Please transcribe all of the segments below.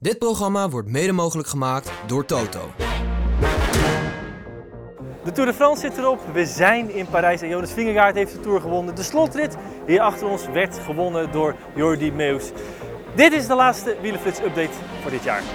Dit programma wordt mede mogelijk gemaakt door Toto. De Tour de France zit erop. We zijn in Parijs en Jonas Vingegaard heeft de Tour gewonnen. De slotrit hier achter ons werd gewonnen door Jordi Meeus. Dit is de laatste Wielerflits update voor dit jaar.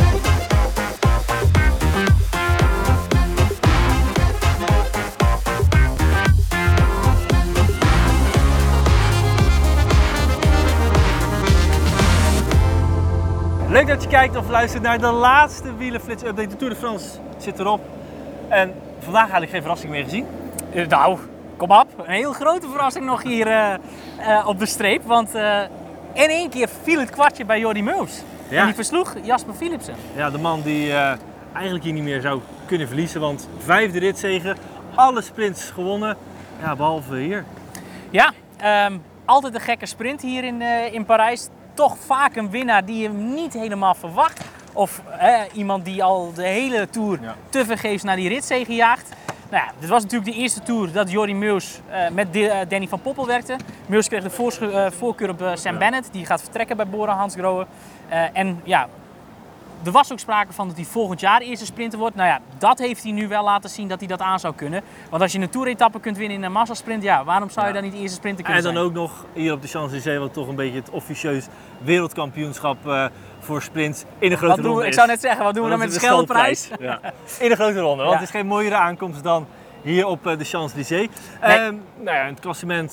Leuk dat je kijkt of luistert naar de laatste Wielerflits update. De Tour de France zit erop. En vandaag eigenlijk geen verrassing meer gezien. Nou, kom op. Een heel grote verrassing nog hier op de streep. Want in één keer viel het kwartje bij Jordi Meeus. Ja. En die versloeg Jasper Philipsen. Ja, de man die eigenlijk hier niet meer zou kunnen verliezen. Want 5e ritzege, alle sprints gewonnen. Ja, behalve hier. Ja, altijd een gekke sprint hier in Parijs. Toch vaak een winnaar die je niet helemaal verwacht. Of iemand die al de hele Tour tevergeefs naar die ritzege jaagt. Nou ja, dit was natuurlijk de eerste Tour dat Jordi Meeus met Danny van Poppel werkte. Meeus kreeg de voorkeur op Sam Bennett. Die gaat vertrekken bij Bora-Hansgrohe. En ja, er was ook sprake van dat hij volgend jaar eerste sprinter wordt. Nou ja, dat heeft hij nu wel laten zien dat hij dat aan zou kunnen. Want als je een Tour-etappe kunt winnen in een massasprint, ja, waarom zou je dan niet eerste sprinter kunnen zijn? En dan ook nog hier op de Champs-Élysées, wat toch een beetje het officieus wereldkampioenschap voor sprints in een grote ronde is. Ik zou net zeggen, wat doen we dan met de Scheldprijs? Ja. In een grote ronde, want Ja. het is geen mooiere aankomst dan hier op de Champs-Élysées. Nee. Nou ja, het klassement,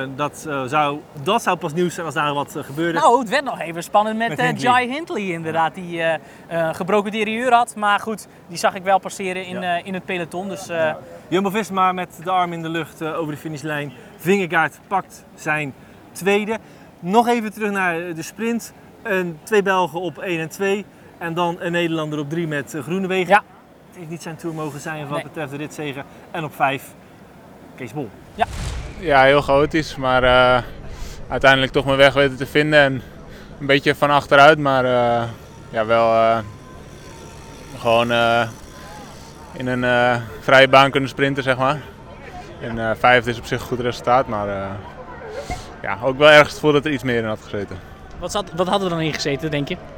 dat zou pas nieuws zijn als daar wat gebeurde. Nou, het werd nog even spannend met Hindley. Jai Hindley inderdaad, die gebroken derieur had. Maar goed, die zag ik wel passeren in het peloton. Dus, Jumbo-Visma met de arm in de lucht over de finishlijn. Vingegaard pakt zijn tweede. Nog even terug naar de sprint. 2 Belgen op 1 en 2. En dan een Nederlander op 3 met Groenewegen. Ja. Het heeft niet zijn Tour mogen zijn wat betreft de ritzege. En op 5 Kees Bol. Ja, heel chaotisch, maar uiteindelijk toch mijn weg weten te vinden en een beetje van achteruit, maar ja, wel gewoon in een vrije baan kunnen sprinten, zeg maar. En 5 is op zich een goed resultaat, maar ja, ook wel ergens het gevoel dat er iets meer in had gezeten. wat hadden we dan in gezeten, denk je?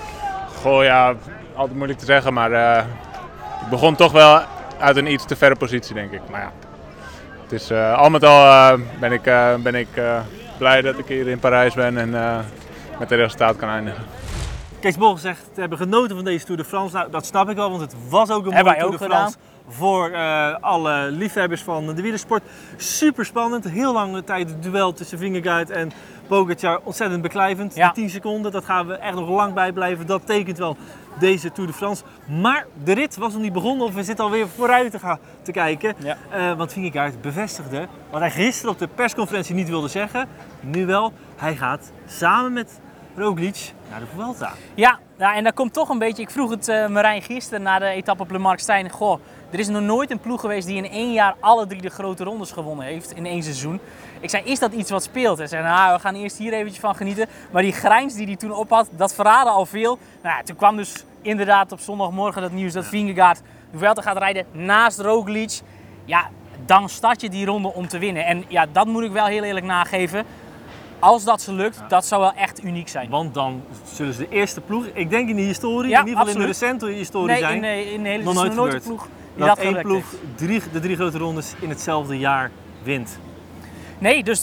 Goh, ja, altijd moeilijk te zeggen, maar ik begon toch wel uit een iets te verre positie, denk ik. Maar ja, het is, al met al ben ik blij dat ik hier in Parijs ben en met het resultaat kan eindigen. Kees Bol zegt te hebben genoten van deze Tour de France. Nou, dat snap ik wel, want het was ook een Hebben mooie wij Tour de ook France voor alle liefhebbers van de wielersport. Super spannend, heel lange tijd het duel tussen Vingegaard en Pogačar. Ontzettend beklijvend, Ja. die 10 seconden, dat gaan we echt nog lang bij blijven. Dat tekent wel deze Tour de France. Maar de rit was nog niet begonnen of we zitten alweer vooruit te kijken. Ja. Want Vingegaard bevestigde wat hij gisteren op de persconferentie niet wilde zeggen. Nu wel, hij gaat samen met Roglic naar de Vuelta. Ja, en daar komt toch een beetje, ik vroeg het Marijn gisteren na de etappe op Le Markstein. Goh, er is nog nooit een ploeg geweest die in 1 jaar alle 3 de grote rondes gewonnen heeft in 1 seizoen. Ik zei, is dat iets wat speelt? Hij zei, nou, we gaan eerst hier eventjes van genieten. Maar die grijns die hij toen op had, dat verraadde al veel. Nou ja, toen kwam dus inderdaad op zondagmorgen dat nieuws dat Vingegaard de Vuelta gaat rijden naast Roglic. Ja, dan start je die ronde om te winnen. En ja, dat moet ik wel heel eerlijk nageven. Als dat ze lukt, dat zou wel echt uniek zijn. Want dan zullen ze de eerste ploeg, ik denk in de historie, Ja, in ieder geval in de absoluut. recente historie zijn. in de hele nog is nooit er nooit gebeurd. een ploeg die Dat dat één gelukt ploeg heeft. de 3 grote rondes in hetzelfde jaar wint. Nee, dus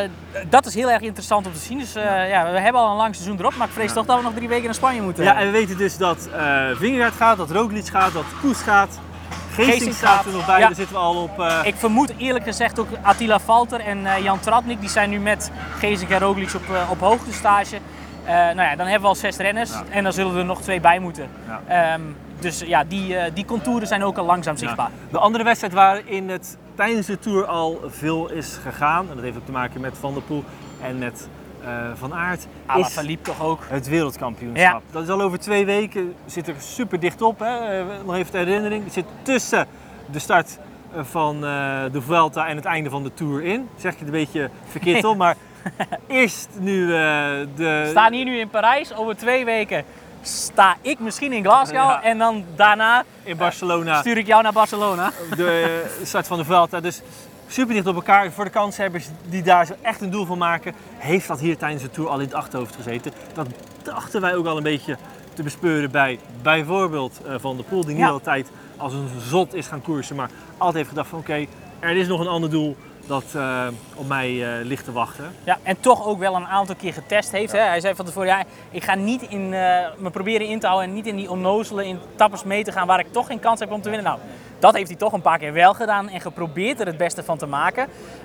dat is heel erg interessant om te zien. Dus ja, we hebben al een lang seizoen erop, maar ik vrees toch dat we nog 3 weken naar Spanje moeten. Ja, en we weten dus dat Vingegaard gaat, dat Roglic gaat, dat Koes gaat. Geesink staat er nog bij, Ja. daar zitten we al op. Ik vermoed eerlijk gezegd ook Attila Valter en Jan Tratnik, die zijn nu met Geesink en Roglic op hoogtestage. Nou ja, dan hebben we al 6 renners en dan zullen er nog 2 bij moeten. Ja. Dus ja, die contouren zijn ook al langzaam zichtbaar. De andere wedstrijd waarin het tijdens de Tour al veel is gegaan, en dat heeft ook te maken met Van der Poel en met Van Aert, is Philippe toch ook. het wereldkampioenschap. Ja. Dat is al over 2 weken, zit er super dicht op. Hè? Nog even ter herinnering, het zit tussen de start van de Vuelta en het einde van de Tour in. Zeg ik het een beetje verkeerd op, maar eerst nu We de... staan hier nu in Parijs, over 2 weken sta ik misschien in Glasgow en dan daarna in Barcelona stuur ik jou naar Barcelona. de start van de Vuelta. Dus super dicht op elkaar. Voor de kanshebbers die daar zo echt een doel van maken, heeft dat hier tijdens de Tour al in het achterhoofd gezeten. Dat dachten wij ook al een beetje te bespeuren bij bijvoorbeeld Van der Poel, die niet altijd als een zot is gaan koersen, maar altijd heeft gedacht van oké, er is nog een ander doel dat op mij ligt te wachten. Ja, en toch ook wel een aantal keer getest heeft. Hè? Hij zei van tevoren, ik ga niet me proberen in te houden en niet in die onnozele etappes mee te gaan waar ik toch geen kans heb om te winnen. Nou, dat heeft hij toch een paar keer wel gedaan en geprobeerd er het beste van te maken.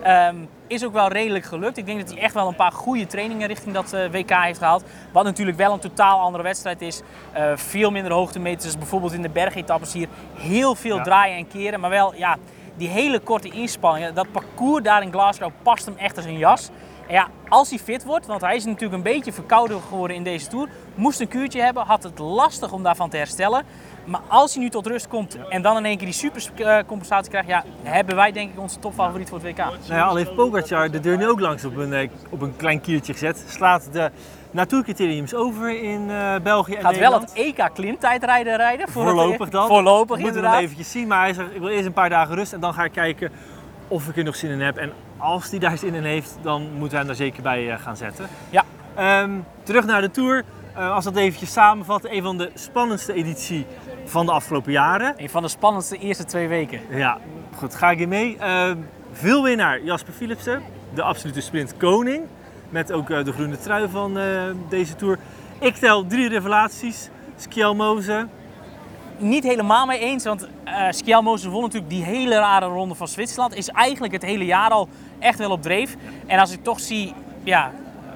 Is ook wel redelijk gelukt. Ik denk dat hij echt wel een paar goede trainingen richting dat WK heeft gehaald. Wat natuurlijk wel een totaal andere wedstrijd is. Veel minder hoogtemeters, bijvoorbeeld in de bergetappes hier. Heel veel draaien en keren, maar wel die hele korte inspanningen. Dat parcours daar in Glasgow past hem echt als een jas. En ja, als hij fit wordt, want hij is natuurlijk een beetje verkouden geworden in deze Tour. Moest een kuurtje hebben, had het lastig om daarvan te herstellen. Maar als hij nu tot rust komt en dan in één keer die supercompensatie krijgt, hebben wij denk ik onze topfavoriet voor het WK. Nou ja, al heeft Pogacar de deur nu ook langs op een klein kiertje gezet. Slaat de natuurcriteriums over in België en Nederland. Gaat wel het EK klimtijdrijden rijden. Voorlopig dan. Voorlopig moeten we nog eventjes zien, maar hij zegt ik wil eerst een paar dagen rust en dan ga ik kijken of ik er nog zin in heb. En als hij daar zin in heeft, dan moeten we hem daar zeker bij gaan zetten. Ja. Terug naar de Tour. Als dat eventjes samenvatten, een van de spannendste editie van de afgelopen jaren. Een van de spannendste eerste 2 weken. Ja, goed, ga ik hier mee. Veel winnaar Jasper Philipsen, de absolute sprintkoning. Met ook de groene trui van deze Tour. Ik tel 3 revelaties. Skjelmose. Niet helemaal mee eens, want Skjelmose won natuurlijk die hele rare ronde van Zwitserland. Is eigenlijk het hele jaar al echt wel op dreef. En als ik toch zie, maar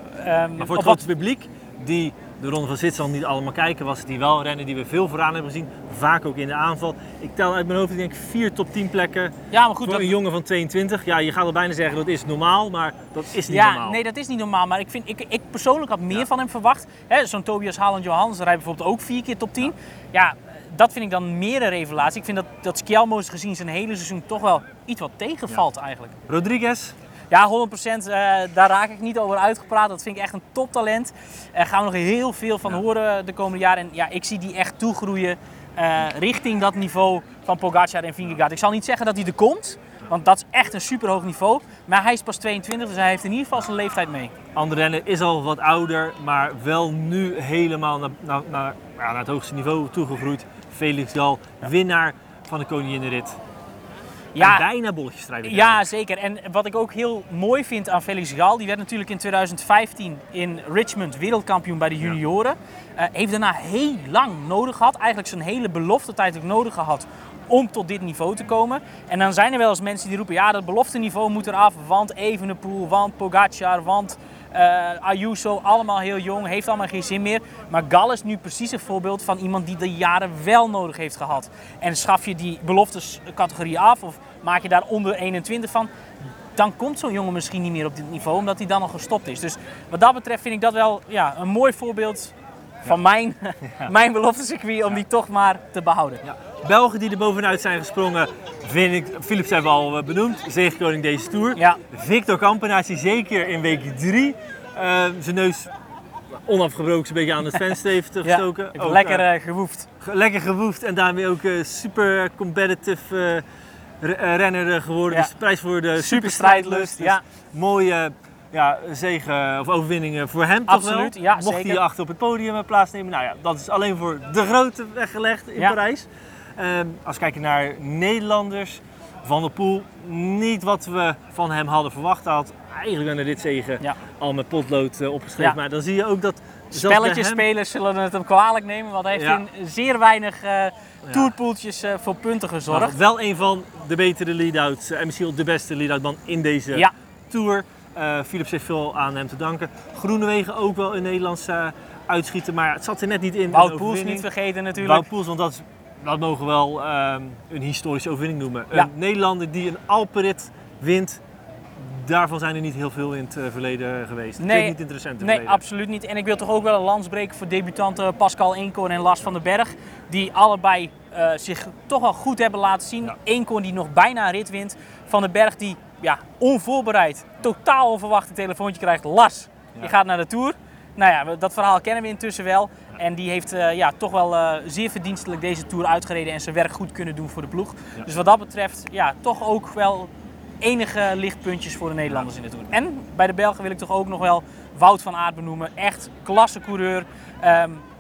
voor het grote publiek die de ronde van Zwitserland niet allemaal kijken, was het die wel rennen die we veel vooraan hebben gezien. Vaak ook in de aanval. Ik tel uit mijn hoofd, ik denk 4 top 10 plekken. Ja, maar goed, voor een jongen van 22. Ja, je gaat al bijna zeggen dat is normaal, maar dat is niet normaal. Nee, dat is niet normaal. Maar ik persoonlijk had meer van hem verwacht. Zo'n Tobias Haaland-Johansen rijdt bijvoorbeeld ook 4 keer top 10. Ja, dat vind ik dan meer een revelatie. Ik vind dat Skjelmose gezien zijn hele seizoen toch wel iets wat tegenvalt eigenlijk. Rodriguez? Ja, 100%. Daar raak ik niet over uitgepraat. Dat vind ik echt een toptalent. Daar gaan we nog heel veel van horen de komende jaren. En ja, ik zie die echt toegroeien richting dat niveau van Pogacar en Vingegaard. Ik zal niet zeggen dat hij er komt, want dat is echt een superhoog niveau. Maar hij is pas 22, dus hij heeft in ieder geval zijn leeftijd mee. Andere renner is al wat ouder, maar wel nu helemaal naar het hoogste niveau toegegroeid. Felix Gall, winnaar van de Koninginnenrit. Ja, en bijna bolletjesstrijder. Ja, zeker. En wat ik ook heel mooi vind aan Felix Gall, die werd natuurlijk in 2015 in Richmond wereldkampioen bij de junioren. Heeft daarna heel lang nodig gehad, eigenlijk zijn hele beloftetijd ook nodig gehad om tot dit niveau te komen. En dan zijn er wel eens mensen die roepen, ja, dat belofteniveau moet eraf, want Evenepoel, want Pogacar, want Ayuso, allemaal heel jong, heeft allemaal geen zin meer. Maar Gall is nu precies een voorbeeld van iemand die de jaren wel nodig heeft gehad. En schaf je die beloftescategorie af of maak je daar onder 21 van, dan komt zo'n jongen misschien niet meer op dit niveau, omdat hij dan al gestopt is. Dus wat dat betreft vind ik dat wel een mooi voorbeeld van mijn beloftecircuit om die toch maar te behouden. Ja. Belgen die er bovenuit zijn gesprongen, vind ik, Philips hebben we al benoemd, zegenkoning deze Tour. Ja. Victor Kampenaerts, super in week 3 zijn neus onafgebroken een beetje aan het venster heeft gestoken. Ja, ook, lekker gewoefd. Lekker gewoefd en daarmee ook super competitive renner geworden. Ja. Dus de prijs voor de superstrijdlust. Dus mooie zegen of overwinningen voor hem. Absoluut, toch wel. Ja, Mocht zeker. hij achter op het podium plaatsnemen. Nou ja, dat is alleen voor de grote weggelegd in Parijs. Als we kijken naar Nederlanders, Van der Poel, niet wat we van hem hadden verwacht. Hij had eigenlijk een ritzegen al met potlood opgeschreven. Ja. Maar dan zie je ook dat spelletjesspelers zullen het hem kwalijk nemen, want hij heeft in zeer weinig tourpoeltjes voor punten gezorgd. Nou, wel een van de betere lead-outs en misschien wel de beste lead-outman in deze Tour. Philips heeft veel aan hem te danken. Groenewegen ook wel een Nederlandse uitschieter, maar het zat er net niet in. Wout Poels niet vergeten natuurlijk. Wout Poels, want dat mogen we wel een historische overwinning noemen. Een Nederlander die een Alpenrit wint, daarvan zijn er niet heel veel in het verleden geweest. Nee, niet in het recente verleden. Absoluut niet. En ik wil toch ook wel een lans breken voor debutanten Pascal Eenkhoorn en Lars van den Berg. Die allebei zich toch wel goed hebben laten zien. Ja. Eenkhoorn die nog bijna een rit wint. Van den Berg die onvoorbereid, totaal onverwacht een telefoontje krijgt. Lars, je gaat naar de Tour. Nou ja, dat verhaal kennen we intussen wel. En die heeft toch wel zeer verdienstelijk deze Tour uitgereden en zijn werk goed kunnen doen voor de ploeg. Ja. Dus wat dat betreft, toch ook wel enige lichtpuntjes voor de Nederlanders in de Tour. En bij de Belgen wil ik toch ook nog wel Wout van Aert benoemen. Echt klasse coureur.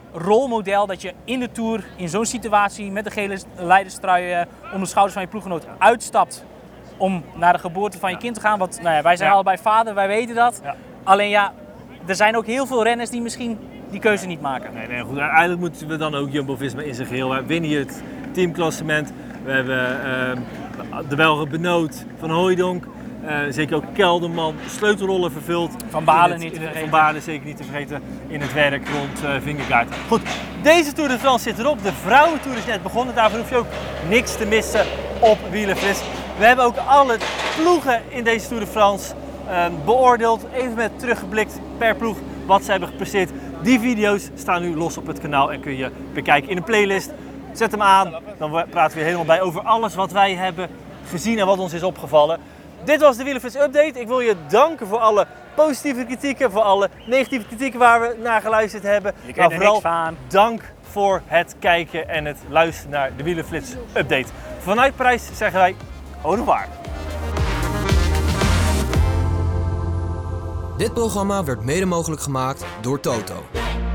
rolmodel dat je in de Tour, in zo'n situatie met de gele leiderstrui om de schouders van je ploeggenoot uitstapt om naar de geboorte van je kind te gaan. Want nou ja, wij zijn allebei vader, wij weten dat. Ja. Alleen ja, er zijn ook heel veel renners die misschien die keuze niet maken. Nee, goed. Uiteindelijk moeten we dan ook Jumbo-Visma in zijn geheel. We winnen hier het teamklassement. We hebben de Belgen Benoot, Van Hooijdonk. Zeker ook Kelderman, sleutelrollen vervuld. Van Baarle niet te vergeten. Van Baarle zeker niet te vergeten in het werk rond Vingegaard. Goed, deze Tour de France zit erop. De vrouwentour is net begonnen. Daarvoor hoef je ook niks te missen op Wielerflits. We hebben ook alle ploegen in deze Tour de France beoordeeld. Even met teruggeblikt per ploeg wat ze hebben gepresteerd. Die video's staan nu los op het kanaal en kun je bekijken in een playlist. Zet hem aan, dan praten we weer helemaal bij over alles wat wij hebben gezien en wat ons is opgevallen. Dit was de Wielerflits Update. Ik wil je danken voor alle positieve kritieken, voor alle negatieve kritieken waar we naar geluisterd hebben. Maar vooral dank voor het kijken en het luisteren naar de Wielerflits Update. Vanuit Parijs zeggen wij au revoir. Dit programma werd mede mogelijk gemaakt door Toto.